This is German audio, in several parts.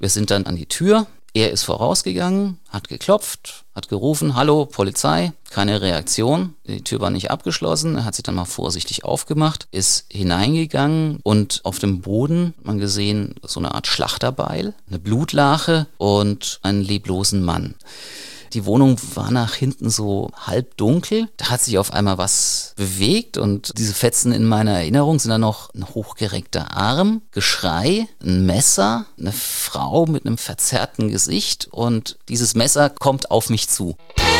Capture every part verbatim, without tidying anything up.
Wir sind dann an die Tür. Er ist vorausgegangen, hat geklopft, hat gerufen, hallo, Polizei, keine Reaktion. Die Tür war nicht abgeschlossen, er hat sie dann mal vorsichtig aufgemacht, ist hineingegangen und auf dem Boden hat man gesehen so eine Art Schlachterbeil, eine Blutlache und einen leblosen Mann. Die Wohnung war nach hinten so halb dunkel. Da hat sich auf einmal was bewegt und diese Fetzen in meiner Erinnerung sind dann noch ein hochgereckter Arm, Geschrei, ein Messer, eine Frau mit einem verzerrten Gesicht und dieses Messer kommt auf mich zu.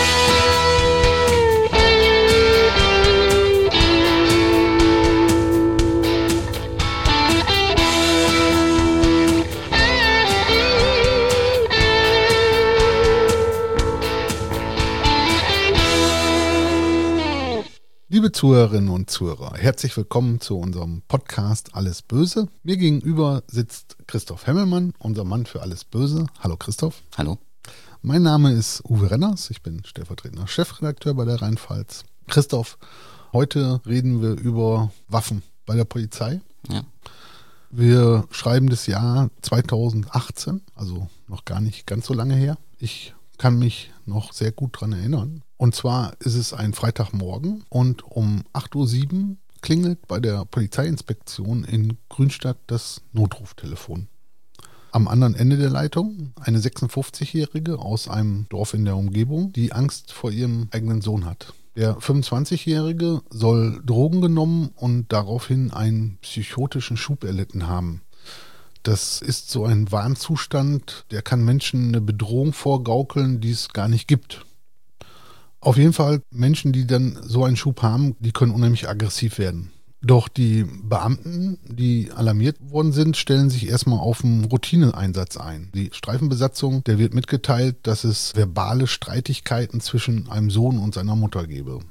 Liebe Zuhörerinnen und Zuhörer, herzlich willkommen zu unserem Podcast Alles Böse. Mir gegenüber sitzt Christoph Hemmelmann, unser Mann für Alles Böse. Hallo Christoph. Hallo. Mein Name ist Uwe Renners, ich bin stellvertretender Chefredakteur bei der Rheinpfalz. Christoph, heute reden wir über Waffen bei der Polizei. Ja. Wir schreiben das Jahr zweitausendachtzehn, also noch gar nicht ganz so lange her. Ich kann mich noch sehr gut dran erinnern. Und zwar ist es ein Freitagmorgen und um acht Uhr sieben klingelt bei der Polizeiinspektion in Grünstadt das Notruftelefon. Am anderen Ende der Leitung eine sechsundfünfzigjährige aus einem Dorf in der Umgebung, die Angst vor ihrem eigenen Sohn hat. Der fünfundzwanzigjährige soll Drogen genommen und daraufhin einen psychotischen Schub erlitten haben. Das ist so ein Wahnzustand, der kann Menschen eine Bedrohung vorgaukeln, die es gar nicht gibt. Auf jeden Fall, Menschen, die dann so einen Schub haben, die können unheimlich aggressiv werden. Doch die Beamten, die alarmiert worden sind, stellen sich erstmal auf einen Routineeinsatz ein. Die Streifenbesatzung, der wird mitgeteilt, dass es verbale Streitigkeiten zwischen einem Sohn und seiner Mutter gebe.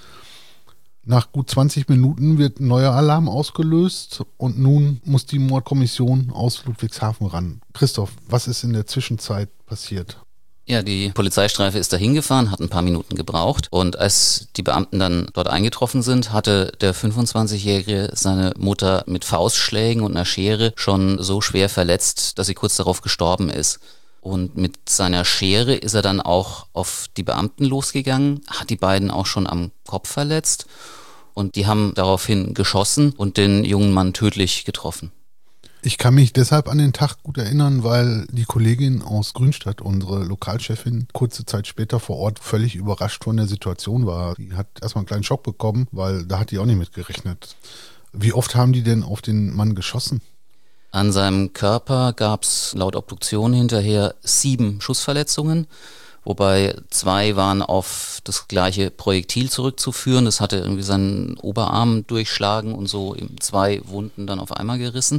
Nach gut zwanzig Minuten wird ein neuer Alarm ausgelöst und nun muss die Mordkommission aus Ludwigshafen ran. Christoph, was ist in der Zwischenzeit passiert? Ja, die Polizeistreife ist da hingefahren, hat ein paar Minuten gebraucht und als die Beamten dann dort eingetroffen sind, hatte der fünfundzwanzigjährige seine Mutter mit Faustschlägen und einer Schere schon so schwer verletzt, dass sie kurz darauf gestorben ist. Und mit seiner Schere ist er dann auch auf die Beamten losgegangen, hat die beiden auch schon am Kopf verletzt und die haben daraufhin geschossen und den jungen Mann tödlich getroffen. Ich kann mich deshalb an den Tag gut erinnern, weil die Kollegin aus Grünstadt, unsere Lokalchefin, kurze Zeit später vor Ort völlig überrascht von der Situation war. Die hat erstmal einen kleinen Schock bekommen, weil da hat die auch nicht mit gerechnet. Wie oft haben die denn auf den Mann geschossen? An seinem Körper gab es laut Obduktion hinterher sieben Schussverletzungen, wobei zwei waren auf das gleiche Projektil zurückzuführen. Das hatte irgendwie seinen Oberarm durchschlagen und so eben zwei Wunden dann auf einmal gerissen.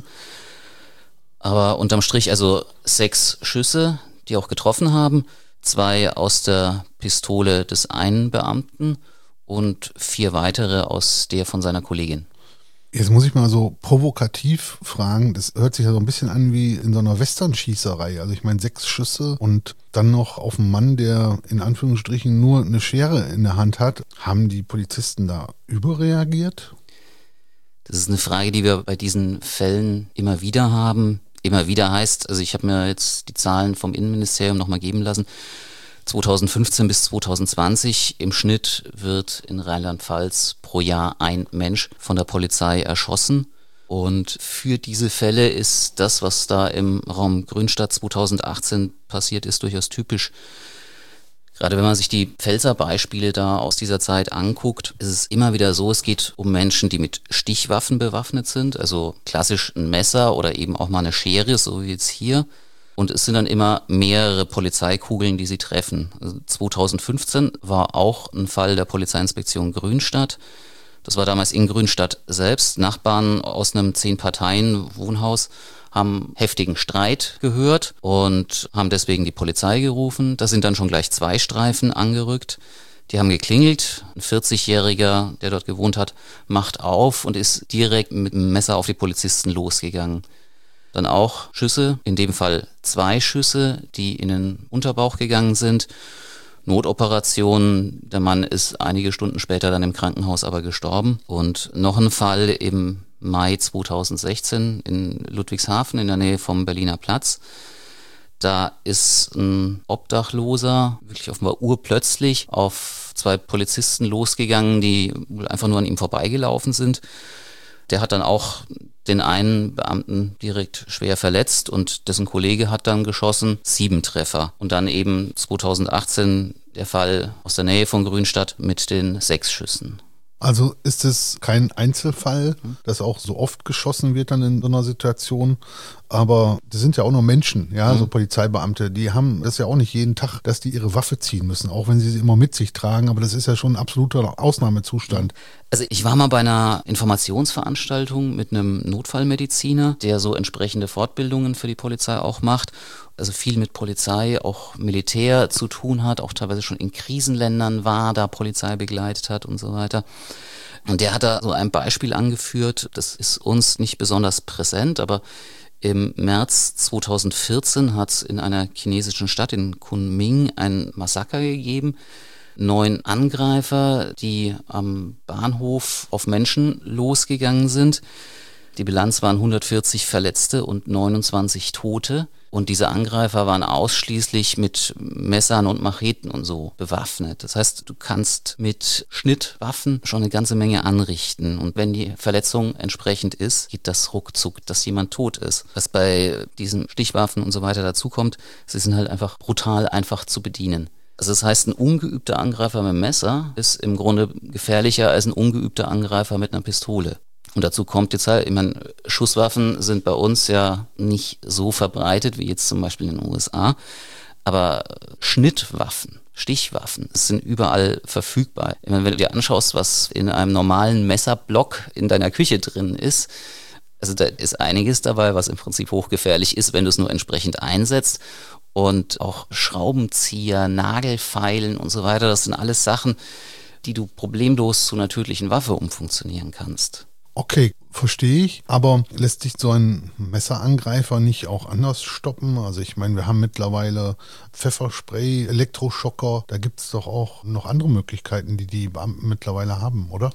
Aber unterm Strich also sechs Schüsse, die auch getroffen haben, zwei aus der Pistole des einen Beamten und vier weitere aus der von seiner Kollegin. Jetzt muss ich mal so provokativ fragen, das hört sich ja so ein bisschen an wie in so einer Western-Schießerei. Also ich meine sechs Schüsse und dann noch auf einen Mann, der in Anführungsstrichen nur eine Schere in der Hand hat. Haben die Polizisten da überreagiert? Das ist eine Frage, die wir bei diesen Fällen immer wieder haben. Immer wieder heißt, also ich habe mir jetzt die Zahlen vom Innenministerium nochmal geben lassen, zweitausendfünfzehn bis zweitausendzwanzig im Schnitt wird in Rheinland-Pfalz pro Jahr ein Mensch von der Polizei erschossen. Und für diese Fälle ist das, was da im Raum Grünstadt zweitausendachtzehn passiert ist, durchaus typisch. Gerade wenn man sich die Pfälzer Beispiele da aus dieser Zeit anguckt, ist es immer wieder so, es geht um Menschen, die mit Stichwaffen bewaffnet sind, also klassisch ein Messer oder eben auch mal eine Schere, so wie jetzt hier. Und es sind dann immer mehrere Polizeikugeln, die sie treffen. Also zweitausendfünfzehn war auch ein Fall der Polizeiinspektion Grünstadt. Das war damals in Grünstadt selbst. Nachbarn aus einem Zehn-Parteien-Wohnhaus haben heftigen Streit gehört und haben deswegen die Polizei gerufen. Da sind dann schon gleich zwei Streifen angerückt. Die haben geklingelt. Ein vierzigjähriger, der dort gewohnt hat, macht auf und ist direkt mit dem Messer auf die Polizisten losgegangen. Dann auch Schüsse, in dem Fall zwei Schüsse, die in den Unterbauch gegangen sind. Notoperation, der Mann ist einige Stunden später dann im Krankenhaus aber gestorben. Und noch ein Fall im Mai zweitausendsechzehn in Ludwigshafen in der Nähe vom Berliner Platz. Da ist ein Obdachloser wirklich offenbar urplötzlich auf zwei Polizisten losgegangen, die einfach nur an ihm vorbeigelaufen sind. Der hat dann auch den einen Beamten direkt schwer verletzt und dessen Kollege hat dann geschossen, sieben Treffer. Und dann eben zweitausendachtzehn der Fall aus der Nähe von Grünstadt mit den sechs Schüssen. Also ist es kein Einzelfall, dass auch so oft geschossen wird dann in so einer Situation, aber das sind ja auch nur Menschen, ja, mhm. so Polizeibeamte, die haben das ja auch nicht jeden Tag, dass die ihre Waffe ziehen müssen, auch wenn sie sie immer mit sich tragen, aber das ist ja schon ein absoluter Ausnahmezustand. Also ich war mal bei einer Informationsveranstaltung mit einem Notfallmediziner, der so entsprechende Fortbildungen für die Polizei auch macht, also viel mit Polizei, auch Militär zu tun hat, auch teilweise schon in Krisenländern war, da Polizei begleitet hat und so weiter. Und der hat da so ein Beispiel angeführt, das ist uns nicht besonders präsent, aber im März zweitausendvierzehn hat es in einer chinesischen Stadt in Kunming ein Massaker gegeben. Neun Angreifer, die am Bahnhof auf Menschen losgegangen sind. Die Bilanz waren hundertvierzig Verletzte und neunundzwanzig Tote. Und diese Angreifer waren ausschließlich mit Messern und Macheten und so bewaffnet. Das heißt, du kannst mit Schnittwaffen schon eine ganze Menge anrichten. Und wenn die Verletzung entsprechend ist, geht das ruckzuck, dass jemand tot ist. Was bei diesen Stichwaffen und so weiter dazukommt, sie sind halt einfach brutal einfach zu bedienen. Also das heißt, ein ungeübter Angreifer mit einem Messer ist im Grunde gefährlicher als ein ungeübter Angreifer mit einer Pistole. Und dazu kommt jetzt halt, ich meine, Schusswaffen sind bei uns ja nicht so verbreitet wie jetzt zum Beispiel in den U S A, aber Schnittwaffen, Stichwaffen, sind überall verfügbar. Ich meine, wenn du dir anschaust, was in einem normalen Messerblock in deiner Küche drin ist, also da ist einiges dabei, was im Prinzip hochgefährlich ist, wenn du es nur entsprechend einsetzt. Und auch Schraubenzieher, Nagelfeilen und so weiter, das sind alles Sachen, die du problemlos zu einer tödlichen Waffe umfunktionieren kannst. Okay, verstehe ich, aber lässt sich so ein Messerangreifer nicht auch anders stoppen? Also ich meine, wir haben mittlerweile Pfefferspray, Elektroschocker, da gibt es doch auch noch andere Möglichkeiten, die die Beamten mittlerweile haben, oder?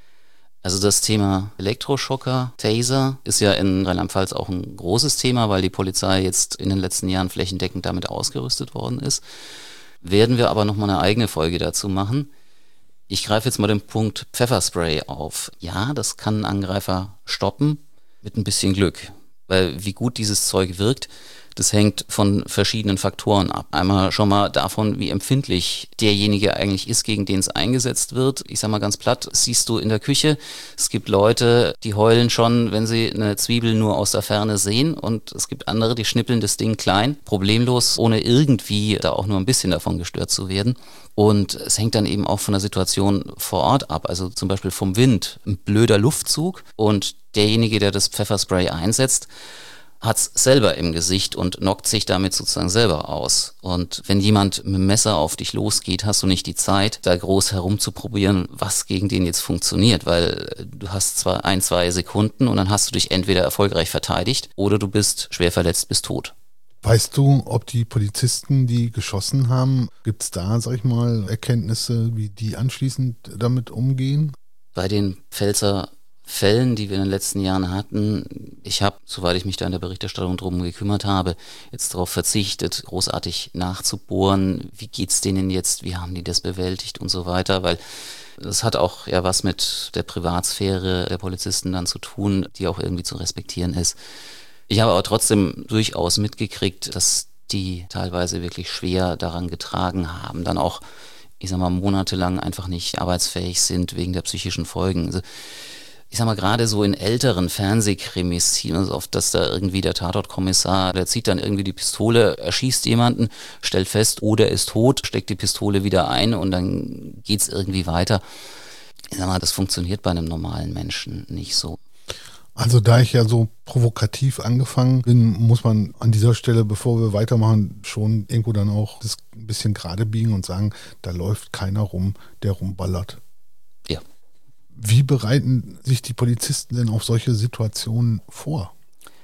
Also das Thema Elektroschocker, Taser ist ja in Rheinland-Pfalz auch ein großes Thema, weil die Polizei jetzt in den letzten Jahren flächendeckend damit ausgerüstet worden ist. Werden wir aber nochmal eine eigene Folge dazu machen. Ich greife jetzt mal den Punkt Pfefferspray auf. Ja, das kann einen Angreifer stoppen, mit ein bisschen Glück. Weil wie gut dieses Zeug wirkt, das hängt von verschiedenen Faktoren ab. Einmal schon mal davon, wie empfindlich derjenige eigentlich ist, gegen den es eingesetzt wird. Ich sag mal ganz platt, siehst du in der Küche, es gibt Leute, die heulen schon, wenn sie eine Zwiebel nur aus der Ferne sehen, und es gibt andere, die schnippeln das Ding klein, problemlos, ohne irgendwie da auch nur ein bisschen davon gestört zu werden. Und es hängt dann eben auch von der Situation vor Ort ab, also zum Beispiel vom Wind, ein blöder Luftzug, und derjenige, der das Pfefferspray einsetzt, hat's selber im Gesicht und knockt sich damit sozusagen selber aus. Und wenn jemand mit dem Messer auf dich losgeht, hast du nicht die Zeit, da groß herumzuprobieren, was gegen den jetzt funktioniert, weil du hast zwar ein, zwei Sekunden und dann hast du dich entweder erfolgreich verteidigt oder du bist schwer verletzt, bist tot. Weißt du, ob die Polizisten, die geschossen haben, gibt es da, sag ich mal, Erkenntnisse, wie die anschließend damit umgehen? Bei den Pfälzer Fällen, die wir in den letzten Jahren hatten, ich habe, soweit ich mich da in der Berichterstattung drum gekümmert habe, jetzt darauf verzichtet, großartig nachzubohren, wie geht's denen jetzt, wie haben die das bewältigt und so weiter, weil das hat auch ja was mit der Privatsphäre der Polizisten dann zu tun, die auch irgendwie zu respektieren ist. Ich habe aber trotzdem durchaus mitgekriegt, dass die teilweise wirklich schwer daran getragen haben, dann auch, ich sag mal, monatelang einfach nicht arbeitsfähig sind wegen der psychischen Folgen. Also, ich sag mal, gerade so in älteren Fernsehkrimis ziehen wir uns oft, dass da irgendwie der Tatortkommissar, der zieht dann irgendwie die Pistole, erschießt jemanden, stellt fest, oh, der ist tot, steckt die Pistole wieder ein und dann geht's irgendwie weiter. Ich sag mal, das funktioniert bei einem normalen Menschen nicht so. Also da ich ja so provokativ angefangen bin, muss man an dieser Stelle, bevor wir weitermachen, schon irgendwo dann auch das ein bisschen gerade biegen und sagen, da läuft keiner rum, der rumballert. Ja. Wie bereiten sich die Polizisten denn auf solche Situationen vor?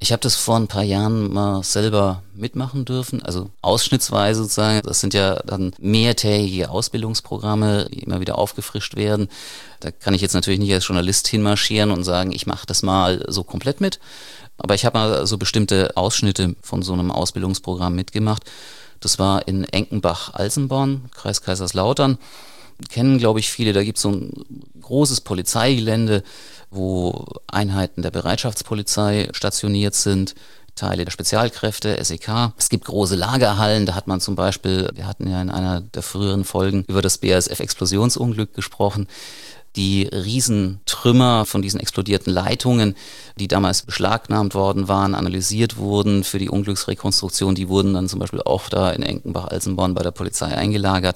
Ich habe das vor ein paar Jahren mal selber mitmachen dürfen, also ausschnittsweise sozusagen. Das sind ja dann mehrtägige Ausbildungsprogramme, die immer wieder aufgefrischt werden. Da kann ich jetzt natürlich nicht als Journalist hinmarschieren und sagen, ich mache das mal so komplett mit. Aber ich habe mal so bestimmte Ausschnitte von so einem Ausbildungsprogramm mitgemacht. Das war in Enkenbach-Alsenborn, Kreis Kaiserslautern. Kennen, glaube ich, viele. Da gibt es so ein großes Polizeigelände, wo Einheiten der Bereitschaftspolizei stationiert sind, Teile der Spezialkräfte, S E K. Es gibt große Lagerhallen, da hat man zum Beispiel, wir hatten ja in einer der früheren Folgen über das B A S F-Explosionsunglück gesprochen, die Riesentrümmer von diesen explodierten Leitungen, die damals beschlagnahmt worden waren, analysiert wurden für die Unglücksrekonstruktion, die wurden dann zum Beispiel auch da in Enkenbach-Alsenborn bei der Polizei eingelagert.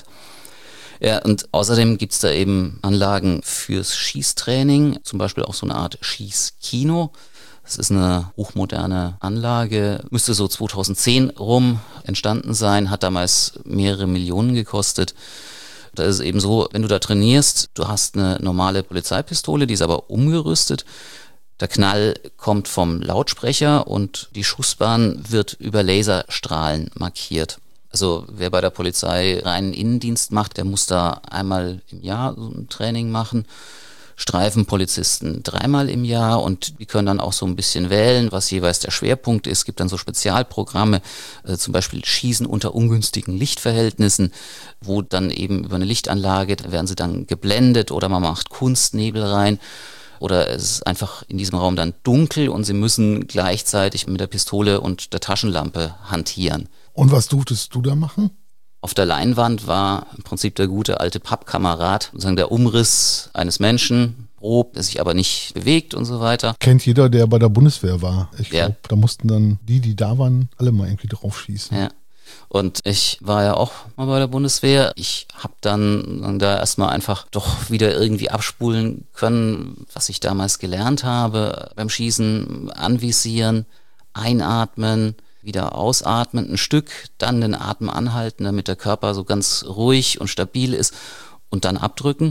Ja, und außerdem gibt's da eben Anlagen fürs Schießtraining, zum Beispiel auch so eine Art Schießkino. Das ist eine hochmoderne Anlage, müsste so zweitausendzehn rum entstanden sein, hat damals mehrere Millionen gekostet. Da ist es eben so, wenn du da trainierst, du hast eine normale Polizeipistole, die ist aber umgerüstet. Der Knall kommt vom Lautsprecher und die Schussbahn wird über Laserstrahlen markiert. Also wer bei der Polizei reinen Innendienst macht, der muss da einmal im Jahr so ein Training machen. Streifenpolizisten dreimal im Jahr und die können dann auch so ein bisschen wählen, was jeweils der Schwerpunkt ist. Es gibt dann so Spezialprogramme, äh, zum Beispiel Schießen unter ungünstigen Lichtverhältnissen, wo dann eben über eine Lichtanlage, da werden sie dann geblendet oder man macht Kunstnebel rein. Oder es ist einfach in diesem Raum dann dunkel und sie müssen gleichzeitig mit der Pistole und der Taschenlampe hantieren. Und was durftest du da machen? Auf der Leinwand war im Prinzip der gute alte Pappkamerad, sozusagen der Umriss eines Menschen, grob, der sich aber nicht bewegt und so weiter. Kennt jeder, der bei der Bundeswehr war. Ich ja. glaube, da mussten dann die, die da waren, alle mal irgendwie drauf schießen. Ja. Und ich war ja auch mal bei der Bundeswehr. Ich habe dann, dann da erstmal einfach doch wieder irgendwie abspulen können, was ich damals gelernt habe beim Schießen, anvisieren, einatmen, wieder ausatmen, ein Stück, dann den Atem anhalten, damit der Körper so ganz ruhig und stabil ist und dann abdrücken.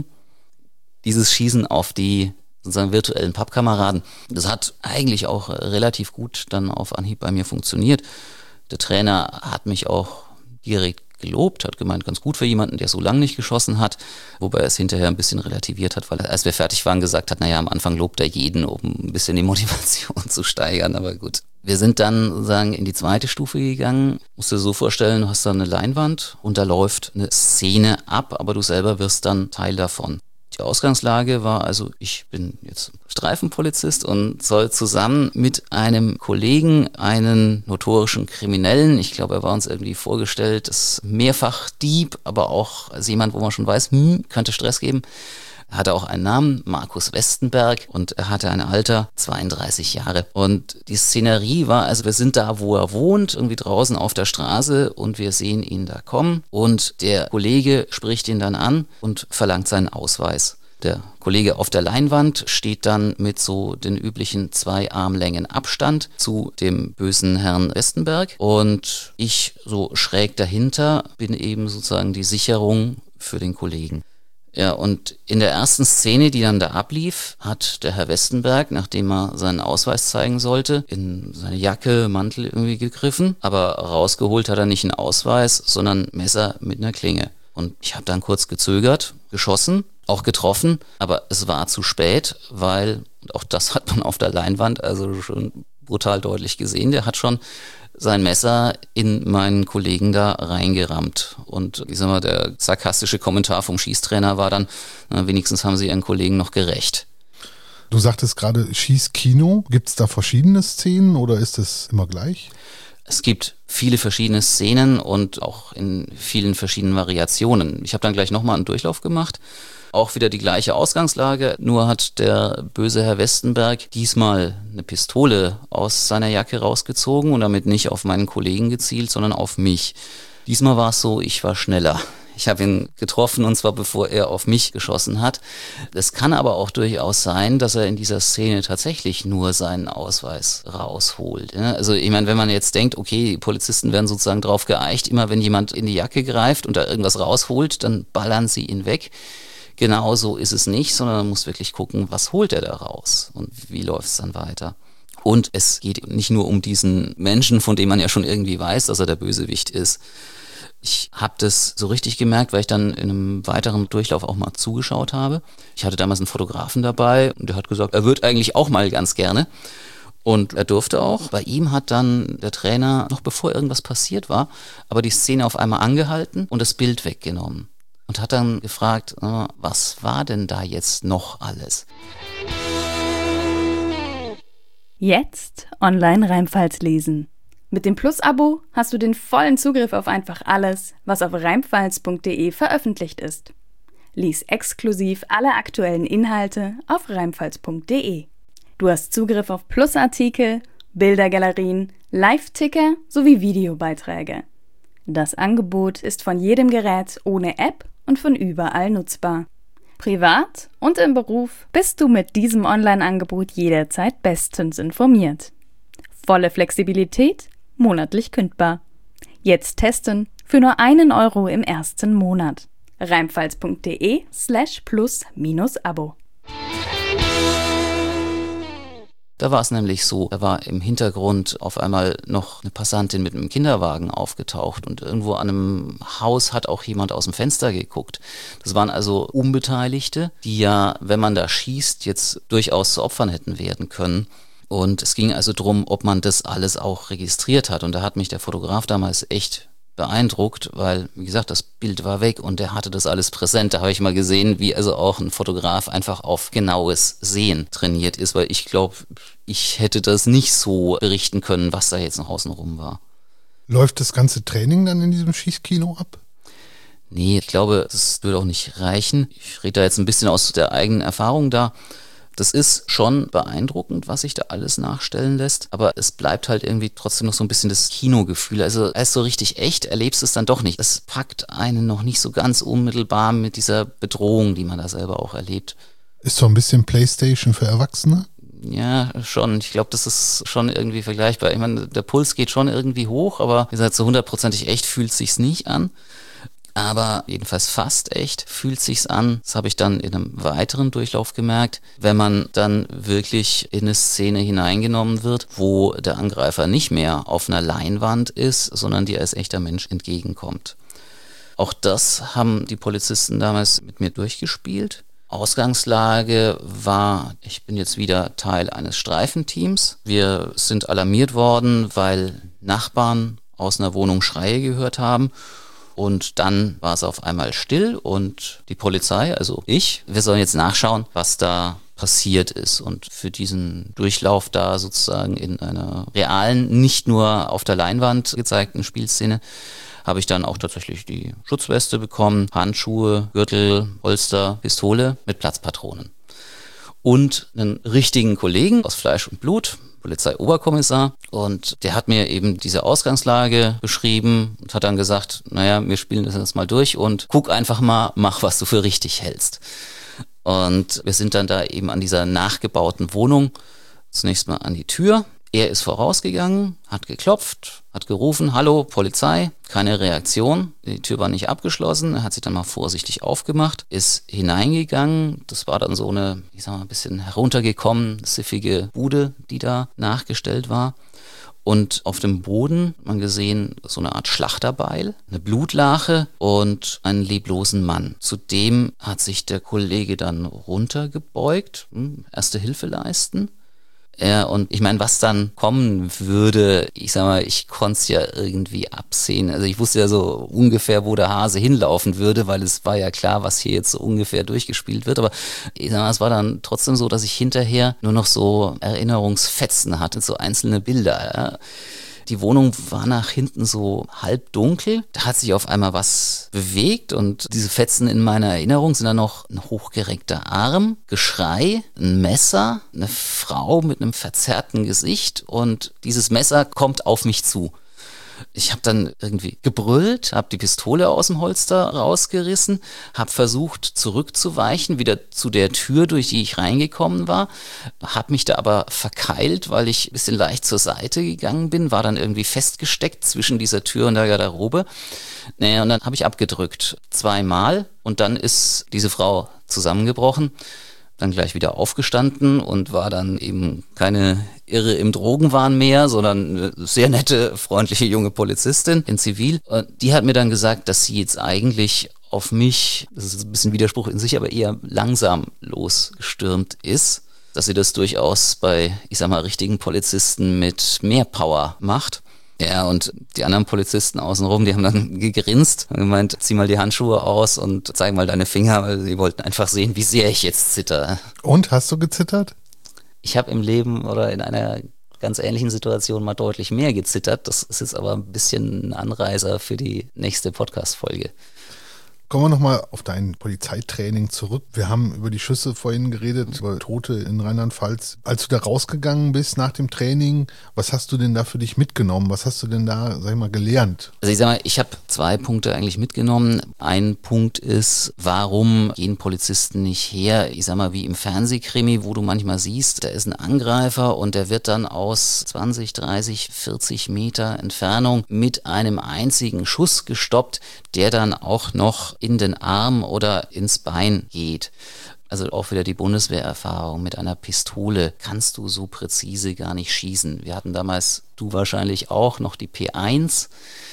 Dieses Schießen auf die sozusagen virtuellen Pappkameraden, das hat eigentlich auch relativ gut dann auf Anhieb bei mir funktioniert. Der Trainer hat mich auch direkt gelobt, hat gemeint, ganz gut für jemanden, der so lange nicht geschossen hat, wobei er es hinterher ein bisschen relativiert hat, weil er, als wir fertig waren, gesagt hat, naja, am Anfang lobt er jeden, um ein bisschen die Motivation zu steigern, aber gut. Wir sind dann sozusagen in die zweite Stufe gegangen. Musst dir so vorstellen, du hast da eine Leinwand und da läuft eine Szene ab, aber du selber wirst dann Teil davon. Die Ausgangslage war also, ich bin jetzt Streifenpolizist und soll zusammen mit einem Kollegen einen notorischen Kriminellen, ich glaube, er war uns irgendwie vorgestellt, ist mehrfach Dieb, aber auch als jemand, wo man schon weiß, hm, könnte Stress geben. Er hatte auch einen Namen, Markus Westenberg, und er hatte ein Alter, zweiunddreißig Jahre. Und die Szenerie war, also wir sind da, wo er wohnt, irgendwie draußen auf der Straße und wir sehen ihn da kommen und der Kollege spricht ihn dann an und verlangt seinen Ausweis. Der Kollege auf der Leinwand steht dann mit so den üblichen zwei Armlängen Abstand zu dem bösen Herrn Westenberg und ich so schräg dahinter bin eben sozusagen die Sicherung für den Kollegen. Ja, und in der ersten Szene, die dann da ablief, hat der Herr Westenberg, nachdem er seinen Ausweis zeigen sollte, in seine Jacke, Mantel irgendwie gegriffen, aber rausgeholt hat er nicht einen Ausweis, sondern ein Messer mit einer Klinge. Und ich habe dann kurz gezögert, geschossen, auch getroffen, aber es war zu spät, weil, auch das hat man auf der Leinwand also schon brutal deutlich gesehen, der hat schon sein Messer in meinen Kollegen da reingerammt. Und ich sag mal, der sarkastische Kommentar vom Schießtrainer war dann, na, wenigstens haben sie ihren Kollegen noch gerächt. Du sagtest gerade Schießkino. Gibt es da verschiedene Szenen oder ist es immer gleich? Es gibt viele verschiedene Szenen und auch in vielen verschiedenen Variationen. Ich habe dann gleich nochmal einen Durchlauf gemacht. Auch wieder die gleiche Ausgangslage, nur hat der böse Herr Westenberg diesmal eine Pistole aus seiner Jacke rausgezogen und damit nicht auf meinen Kollegen gezielt, sondern auf mich. Diesmal war es so, ich war schneller. Ich habe ihn getroffen und zwar bevor er auf mich geschossen hat. Es kann aber auch durchaus sein, dass er in dieser Szene tatsächlich nur seinen Ausweis rausholt. Also ich meine, wenn man jetzt denkt, okay, die Polizisten werden sozusagen drauf geeicht, immer wenn jemand in die Jacke greift und da irgendwas rausholt, dann ballern sie ihn weg. Genau so ist es nicht, sondern man muss wirklich gucken, was holt er da raus und wie läuft es dann weiter. Und es geht nicht nur um diesen Menschen, von dem man ja schon irgendwie weiß, dass er der Bösewicht ist. Ich habe das so richtig gemerkt, weil ich dann in einem weiteren Durchlauf auch mal zugeschaut habe. Ich hatte damals einen Fotografen dabei und der hat gesagt, er würde eigentlich auch mal ganz gerne. Und er durfte auch. Bei ihm hat dann der Trainer, noch bevor irgendwas passiert war, aber die Szene auf einmal angehalten und das Bild weggenommen. Und hat dann gefragt, was war denn da jetzt noch alles? Jetzt online Rheinpfalz lesen. Mit dem Plus-Abo hast du den vollen Zugriff auf einfach alles, was auf rheinpfalz punkt de veröffentlicht ist. Lies exklusiv alle aktuellen Inhalte auf rheinpfalz punkt de. Du hast Zugriff auf Plus-Artikel, Bildergalerien, Live-Ticker sowie Videobeiträge. Das Angebot ist von jedem Gerät ohne App und von überall nutzbar. Privat und im Beruf bist du mit diesem Online-Angebot jederzeit bestens informiert. Volle Flexibilität, monatlich kündbar. Jetzt testen für nur einen Euro im ersten Monat. rheinpfalz punkt de slash plus minus Abo. Da war es nämlich so, da war im Hintergrund auf einmal noch eine Passantin mit einem Kinderwagen aufgetaucht und irgendwo an einem Haus hat auch jemand aus dem Fenster geguckt. Das waren also Unbeteiligte, die ja, wenn man da schießt, jetzt durchaus zu Opfern hätten werden können. Und es ging also darum, ob man das alles auch registriert hat. Und da hat mich der Fotograf damals echt beeindruckt, weil, wie gesagt, das Bild war weg und der hatte das alles präsent. Da habe ich mal gesehen, wie also auch ein Fotograf einfach auf genaues Sehen trainiert ist, weil ich glaube, ich hätte das nicht so berichten können, was da jetzt noch außenrum war. Läuft das ganze Training dann in diesem Schießkino ab? Nee, ich glaube, das würde auch nicht reichen. Ich rede da jetzt ein bisschen aus der eigenen Erfahrung da. Das ist schon beeindruckend, was sich da alles nachstellen lässt, aber es bleibt halt irgendwie trotzdem noch so ein bisschen das Kinogefühl. Also erst so richtig echt erlebst du es dann doch nicht. Es packt einen noch nicht so ganz unmittelbar mit dieser Bedrohung, die man da selber auch erlebt. Ist so ein bisschen PlayStation für Erwachsene? Ja, schon. Ich glaube, das ist schon irgendwie vergleichbar. Ich meine, der Puls geht schon irgendwie hoch, aber wie gesagt, so hundertprozentig echt fühlt es sich nicht an. Aber jedenfalls fast echt fühlt sich's an. Das habe ich dann in einem weiteren Durchlauf gemerkt, wenn man dann wirklich in eine Szene hineingenommen wird, wo der Angreifer nicht mehr auf einer Leinwand ist, sondern dir als echter Mensch entgegenkommt. Auch das haben die Polizisten damals mit mir durchgespielt. Ausgangslage war, ich bin jetzt wieder Teil eines Streifenteams. Wir sind alarmiert worden, weil Nachbarn aus einer Wohnung Schreie gehört haben. Und dann war es auf einmal still und die Polizei, also ich, wir sollen jetzt nachschauen, was da passiert ist. Und für diesen Durchlauf da sozusagen in einer realen, nicht nur auf der Leinwand gezeigten Spielszene, habe ich dann auch tatsächlich die Schutzweste bekommen, Handschuhe, Gürtel, Holster, Pistole mit Platzpatronen. Und einen richtigen Kollegen aus Fleisch und Blut, Polizeioberkommissar, und der hat mir eben diese Ausgangslage beschrieben und hat dann gesagt, naja, wir spielen das jetzt mal durch und guck einfach mal, mach, was du für richtig hältst. Und wir sind dann da eben an dieser nachgebauten Wohnung zunächst mal an die Tür. Er ist vorausgegangen, hat geklopft, hat gerufen, hallo, Polizei, keine Reaktion. Die Tür war nicht abgeschlossen, er hat sich dann mal vorsichtig aufgemacht, ist hineingegangen. Das war dann so eine, ich sag mal, ein bisschen heruntergekommen, siffige Bude, die da nachgestellt war. Und auf dem Boden hat man gesehen so eine Art Schlachterbeil, eine Blutlache und einen leblosen Mann. Zudem hat sich der Kollege dann runtergebeugt, erste Hilfe leisten. Ja, und ich meine, was dann kommen würde, ich sag mal, ich konnte es ja irgendwie absehen. Also ich wusste ja so ungefähr, wo der Hase hinlaufen würde, weil es war ja klar, was hier jetzt so ungefähr durchgespielt wird. Aber ich sag mal, es war dann trotzdem so, dass ich hinterher nur noch so Erinnerungsfetzen hatte, so einzelne Bilder. Ja. Die Wohnung war nach hinten so halb dunkel. Da hat sich auf einmal was bewegt und diese Fetzen in meiner Erinnerung sind dann noch ein hochgereckter Arm, Geschrei, ein Messer, eine Frau mit einem verzerrten Gesicht und dieses Messer kommt auf mich zu. Ich habe dann irgendwie gebrüllt, habe die Pistole aus dem Holster rausgerissen, habe versucht zurückzuweichen, wieder zu der Tür, durch die ich reingekommen war, habe mich da aber verkeilt, weil ich ein bisschen leicht zur Seite gegangen bin, war dann irgendwie festgesteckt zwischen dieser Tür und der Garderobe. Naja, und dann habe ich abgedrückt, zweimal und dann ist diese Frau zusammengebrochen. dann gleich wieder aufgestanden und war dann eben keine Irre im Drogenwahn mehr, sondern eine sehr nette, freundliche junge Polizistin in Zivil. Und die hat mir dann gesagt, dass sie jetzt eigentlich auf mich, das ist ein bisschen Widerspruch in sich, aber eher langsam losgestürmt ist, dass sie das durchaus bei, ich sag mal, richtigen Polizisten mit mehr Power macht. Ja, und die anderen Polizisten außenrum, die haben dann gegrinst und gemeint, zieh mal die Handschuhe aus und zeig mal deine Finger, weil sie wollten einfach sehen, wie sehr ich jetzt zitter. Und, hast du gezittert? Ich habe im Leben oder in einer ganz ähnlichen Situation mal deutlich mehr gezittert. Das ist jetzt aber ein bisschen ein Anreißer für die nächste Podcast-Folge. Kommen wir nochmal auf dein Polizeitraining zurück. Wir haben über die Schüsse vorhin geredet, über Tote in Rheinland-Pfalz. Als du da rausgegangen bist nach dem Training, was hast du denn da für dich mitgenommen? Was hast du denn da, sag ich mal, gelernt? Also ich sag mal, ich habe zwei Punkte eigentlich mitgenommen. Ein Punkt ist, warum gehen Polizisten nicht her? Ich sag mal, wie im Fernsehkrimi, wo du manchmal siehst, da ist ein Angreifer und der wird dann aus zwanzig, dreißig, vierzig Meter Entfernung mit einem einzigen Schuss gestoppt, der dann auch noch in den Arm oder ins Bein geht. Also auch wieder die Bundeswehrerfahrung mit einer Pistole kannst du so präzise gar nicht schießen. Wir hatten damals, du wahrscheinlich auch, noch die P eins.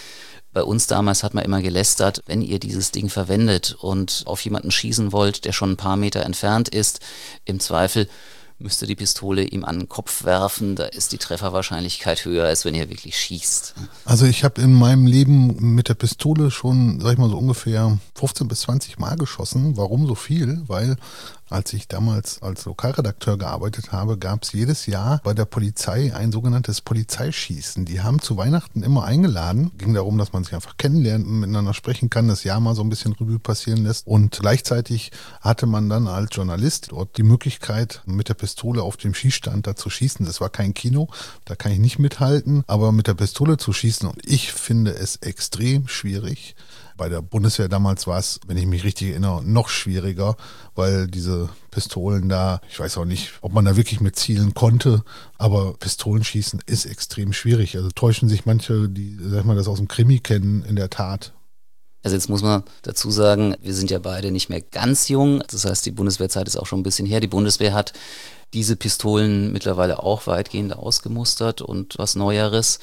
Bei uns damals hat man immer gelästert, wenn ihr dieses Ding verwendet und auf jemanden schießen wollt, der schon ein paar Meter entfernt ist, im Zweifel müsste die Pistole ihm an den Kopf werfen, da ist die Trefferwahrscheinlichkeit höher, als wenn ihr wirklich schießt. Also ich habe in meinem Leben mit der Pistole schon, sag ich mal so ungefähr fünfzehn bis zwanzig Mal geschossen. Warum so viel? Weil als ich damals als Lokalredakteur gearbeitet habe, gab es jedes Jahr bei der Polizei ein sogenanntes Polizeischießen. Die haben zu Weihnachten immer eingeladen. Ging darum, dass man sich einfach kennenlernt, miteinander sprechen kann, das Jahr mal so ein bisschen Revue passieren lässt. Und gleichzeitig hatte man dann als Journalist dort die Möglichkeit, mit der Pistole auf dem Schießstand da zu schießen. Das war kein Kino, da kann ich nicht mithalten, aber mit der Pistole zu schießen. Und ich finde es extrem schwierig. Bei der Bundeswehr damals war es, wenn ich mich richtig erinnere, noch schwieriger, weil diese Pistolen da, ich weiß auch nicht, ob man da wirklich mit zielen konnte, aber Pistolenschießen ist extrem schwierig. Also täuschen sich manche, die, sag ich mal, das aus dem Krimi kennen, in der Tat. Also jetzt muss man dazu sagen, wir sind ja beide nicht mehr ganz jung. Das heißt, die Bundeswehrzeit ist auch schon ein bisschen her. Die Bundeswehr hat diese Pistolen mittlerweile auch weitgehend ausgemustert und was Neueres.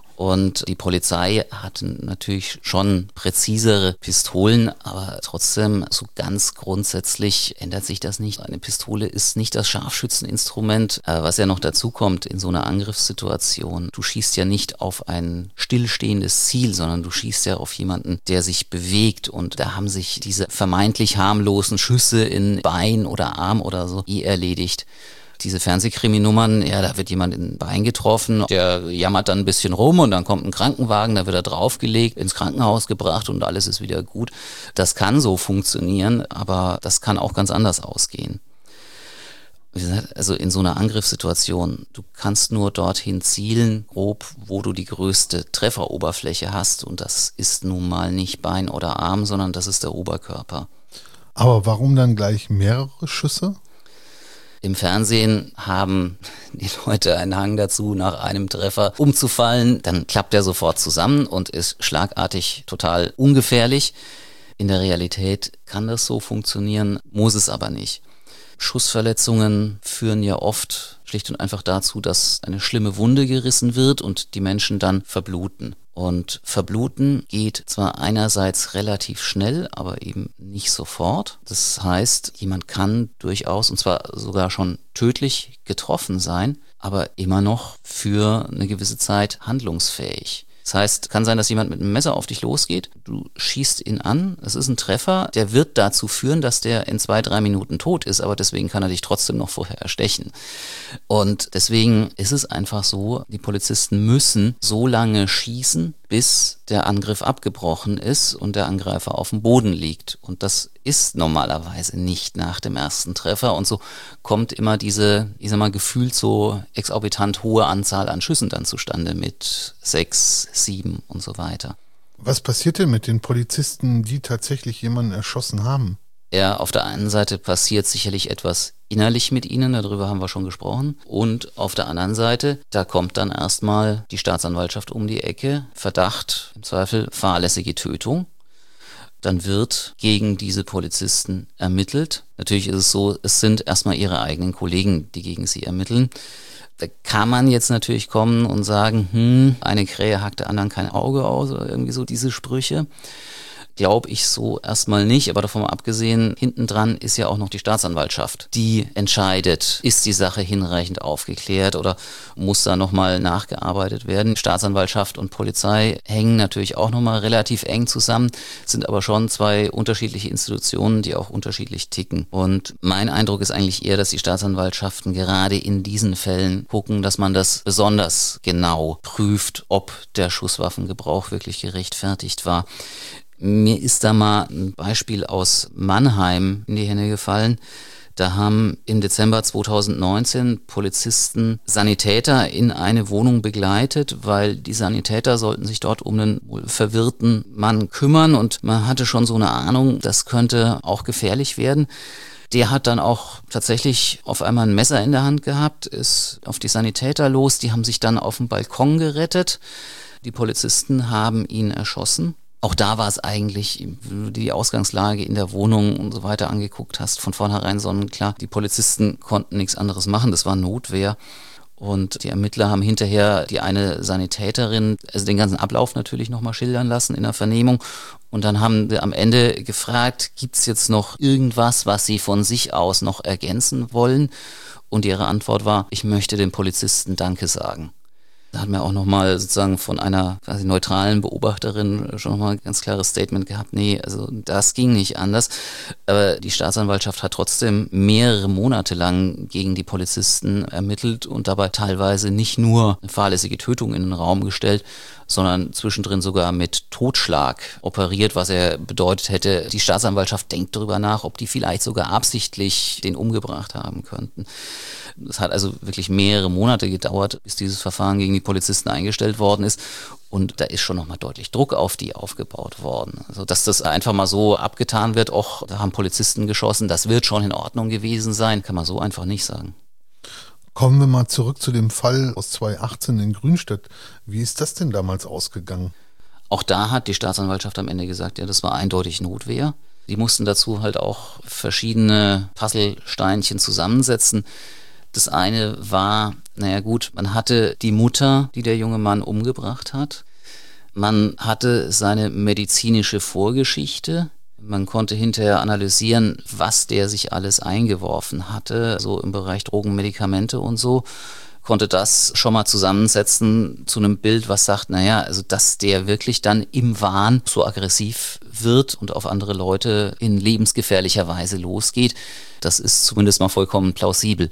Und die Polizei hat natürlich schon präzisere Pistolen, aber trotzdem so ganz grundsätzlich ändert sich das nicht. Eine Pistole ist nicht das Scharfschützeninstrument, was ja noch dazu kommt in so einer Angriffssituation. Du schießt ja nicht auf ein stillstehendes Ziel, sondern du schießt ja auf jemanden, der sich bewegt. Und da haben sich diese vermeintlich harmlosen Schüsse in Bein oder Arm oder so eh erledigt. Diese Fernsehkrimi-Nummern, ja, da wird jemand in den Bein getroffen, der jammert dann ein bisschen rum und dann kommt ein Krankenwagen, da wird er draufgelegt, ins Krankenhaus gebracht und alles ist wieder gut. Das kann so funktionieren, aber das kann auch ganz anders ausgehen. Wie gesagt, also in so einer Angriffssituation, du kannst nur dorthin zielen, grob, wo du die größte Trefferoberfläche hast und das ist nun mal nicht Bein oder Arm, sondern das ist der Oberkörper. Aber warum dann gleich mehrere Schüsse? Im Fernsehen haben die Leute einen Hang dazu, nach einem Treffer umzufallen. Dann klappt er sofort zusammen und ist schlagartig total ungefährlich. In der Realität kann das so funktionieren, muss es aber nicht. Schussverletzungen führen ja oft schlicht und einfach dazu, dass eine schlimme Wunde gerissen wird und die Menschen dann verbluten. Und verbluten geht zwar einerseits relativ schnell, aber eben nicht sofort. Das heißt, jemand kann durchaus, und zwar sogar schon tödlich getroffen sein, aber immer noch für eine gewisse Zeit handlungsfähig. Das heißt, kann sein, dass jemand mit einem Messer auf dich losgeht, du schießt ihn an, es ist ein Treffer, der wird dazu führen, dass der in zwei, drei Minuten tot ist, aber deswegen kann er dich trotzdem noch vorher erstechen. Und deswegen ist es einfach so, die Polizisten müssen so lange schießen, bis der Angriff abgebrochen ist und der Angreifer auf dem Boden liegt. Und das ist normalerweise nicht nach dem ersten Treffer. Und so kommt immer diese, ich sag mal, gefühlt so exorbitant hohe Anzahl an Schüssen dann zustande mit sechs, sieben und so weiter. Was passiert denn mit den Polizisten, die tatsächlich jemanden erschossen haben? Ja, auf der einen Seite passiert sicherlich etwas innerlich mit ihnen, darüber haben wir schon gesprochen. Und auf der anderen Seite, da kommt dann erstmal die Staatsanwaltschaft um die Ecke, Verdacht, im Zweifel fahrlässige Tötung. Dann wird gegen diese Polizisten ermittelt. Natürlich ist es so, es sind erstmal ihre eigenen Kollegen, die gegen sie ermitteln. Da kann man jetzt natürlich kommen und sagen, hm, eine Krähe hackt der anderen kein Auge aus oder irgendwie so diese Sprüche. Glaube ich so erstmal nicht, aber davon mal abgesehen, hintendran ist ja auch noch die Staatsanwaltschaft, die entscheidet, ist die Sache hinreichend aufgeklärt oder muss da nochmal nachgearbeitet werden. Staatsanwaltschaft und Polizei hängen natürlich auch nochmal relativ eng zusammen, sind aber schon zwei unterschiedliche Institutionen, die auch unterschiedlich ticken. Und mein Eindruck ist eigentlich eher, dass die Staatsanwaltschaften gerade in diesen Fällen gucken, dass man das besonders genau prüft, ob der Schusswaffengebrauch wirklich gerechtfertigt war. Mir ist da mal ein Beispiel aus Mannheim in die Hände gefallen. Da haben im Dezember zweitausendneunzehn Polizisten Sanitäter in eine Wohnung begleitet, weil die Sanitäter sollten sich dort um einen wohl verwirrten Mann kümmern und man hatte schon so eine Ahnung, das könnte auch gefährlich werden. Der hat dann auch tatsächlich auf einmal ein Messer in der Hand gehabt, ist auf die Sanitäter los, die haben sich dann auf den Balkon gerettet. Die Polizisten haben ihn erschossen. Auch da war es eigentlich, wenn du die Ausgangslage in der Wohnung und so weiter angeguckt hast, von vornherein sonnenklar. Die Polizisten konnten nichts anderes machen, das war Notwehr. Und die Ermittler haben hinterher die eine Sanitäterin, also den ganzen Ablauf natürlich nochmal schildern lassen in der Vernehmung. Und dann haben sie am Ende gefragt, gibt es jetzt noch irgendwas, was sie von sich aus noch ergänzen wollen? Und ihre Antwort war, ich möchte dem Polizisten Danke sagen. Da hat man auch nochmal sozusagen von einer quasi neutralen Beobachterin schon nochmal ein ganz klares Statement gehabt. Nee, also das ging nicht anders. Aber die Staatsanwaltschaft hat trotzdem mehrere Monate lang gegen die Polizisten ermittelt und dabei teilweise nicht nur eine fahrlässige Tötung in den Raum gestellt, sondern zwischendrin sogar mit Totschlag operiert, was er bedeutet hätte, die Staatsanwaltschaft denkt darüber nach, ob die vielleicht sogar absichtlich den umgebracht haben könnten. Es hat also wirklich mehrere Monate gedauert, bis dieses Verfahren gegen die Polizisten eingestellt worden ist. Und da ist schon nochmal deutlich Druck auf die aufgebaut worden. Also dass das einfach mal so abgetan wird, auch da haben Polizisten geschossen, das wird schon in Ordnung gewesen sein, kann man so einfach nicht sagen. Kommen wir mal zurück zu dem Fall aus zweitausendachtzehn in Grünstedt. Wie ist das denn damals ausgegangen? Auch da hat die Staatsanwaltschaft am Ende gesagt, ja, das war eindeutig Notwehr. Die mussten dazu halt auch verschiedene Puzzlesteinchen zusammensetzen. Das eine war, naja gut, man hatte die Mutter, die der junge Mann umgebracht hat. Man hatte seine medizinische Vorgeschichte. Man konnte hinterher analysieren, was der sich alles eingeworfen hatte, so im Bereich Drogen, Medikamente und so. Konnte das schon mal zusammensetzen zu einem Bild, was sagt, naja, also dass der wirklich dann im Wahn so aggressiv wird und auf andere Leute in lebensgefährlicher Weise losgeht, das ist zumindest mal vollkommen plausibel.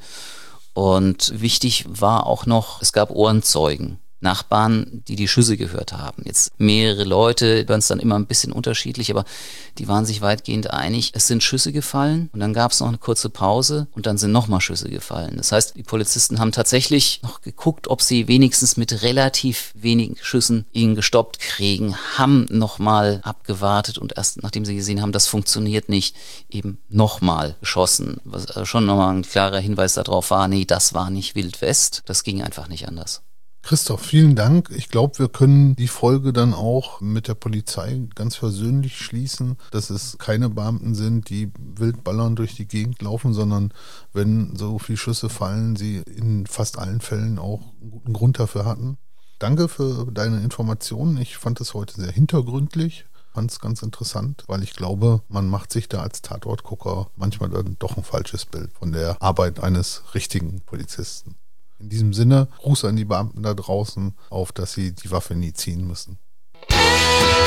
Und wichtig war auch noch, es gab Ohrenzeugen, Nachbarn, die die Schüsse gehört haben. Jetzt mehrere Leute hören es dann immer ein bisschen unterschiedlich, aber die waren sich weitgehend einig. Es sind Schüsse gefallen und dann gab es noch eine kurze Pause und dann sind nochmal Schüsse gefallen. Das heißt, die Polizisten haben tatsächlich noch geguckt, ob sie wenigstens mit relativ wenigen Schüssen ihn gestoppt kriegen, haben nochmal abgewartet und erst nachdem sie gesehen haben, das funktioniert nicht, eben nochmal geschossen. Was schon nochmal ein klarer Hinweis darauf war, nee, das war nicht Wild West, das ging einfach nicht anders. Christoph, vielen Dank. Ich glaube, wir können die Folge dann auch mit der Polizei ganz versöhnlich schließen, dass es keine Beamten sind, die wild ballern durch die Gegend laufen, sondern wenn so viele Schüsse fallen, sie in fast allen Fällen auch einen guten Grund dafür hatten. Danke für deine Informationen. Ich fand es heute sehr hintergründlich, fand es ganz interessant, weil ich glaube, man macht sich da als Tatortgucker manchmal dann doch ein falsches Bild von der Arbeit eines richtigen Polizisten. In diesem Sinne, Gruß an die Beamten da draußen, auf dass sie die Waffe nie ziehen müssen.